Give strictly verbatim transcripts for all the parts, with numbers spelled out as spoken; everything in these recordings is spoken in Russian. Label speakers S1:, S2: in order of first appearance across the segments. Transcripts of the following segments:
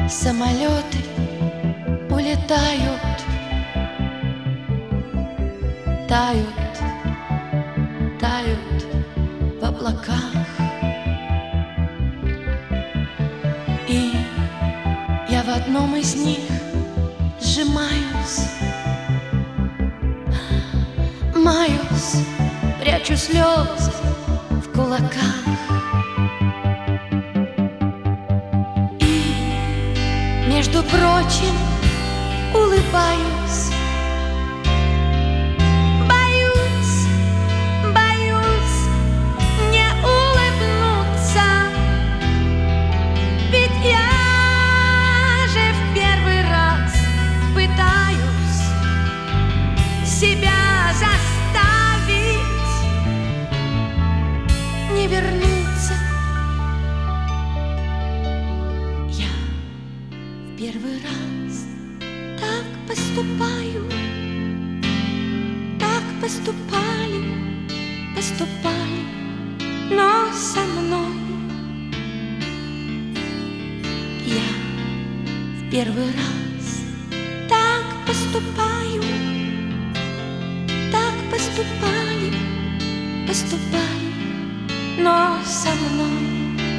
S1: Самолеты улетают, тают, тают в облаках. И я в одном из них сжимаюсь, маюсь, прячу слезы в кулаках. Между прочим, улыбаюсь, боюсь, боюсь не улыбнуться, ведь я же в первый раз пытаюсь себя заставить не вернуться. Первый раз так поступаю, так поступали, поступали, но со мной я в первый раз так поступаю, так поступали, поступали, но со мной.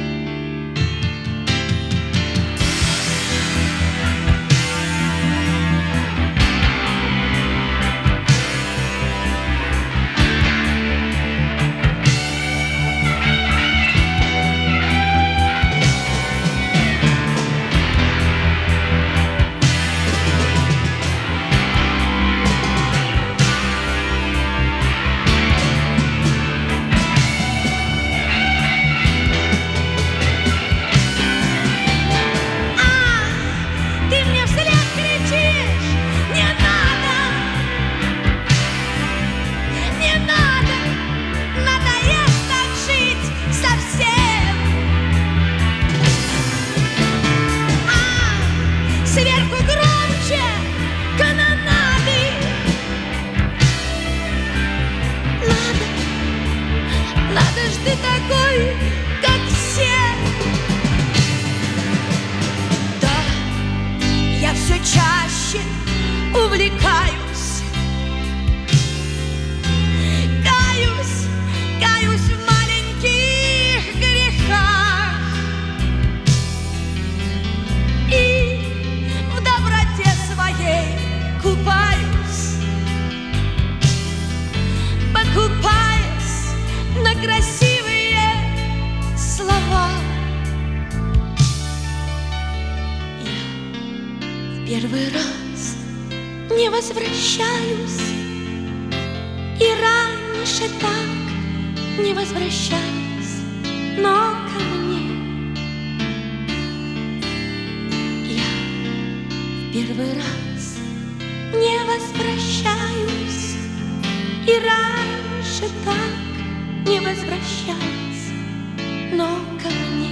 S1: Сверху громче канонады. Надо, надо ж ты такой, как все. Да, я все чаще увлекаюсь, каюсь, каюсь в маленьких грехах и в доброте своей купаюсь, покупаясь на красивые слова. Я в первый раз не возвращаюсь, и раньше так не возвращались, но ко мне первый раз не возвращаюсь, и раньше так не возвращалась, но ко мне.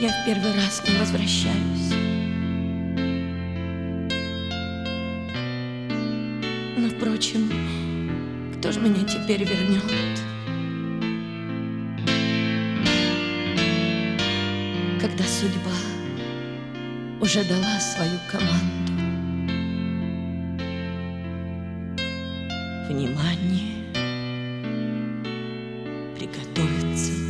S1: Я в первый раз не возвращаюсь. Но, впрочем, кто же меня теперь вернет? Когда судьба уже дала свою команду. Внимание! Приготовиться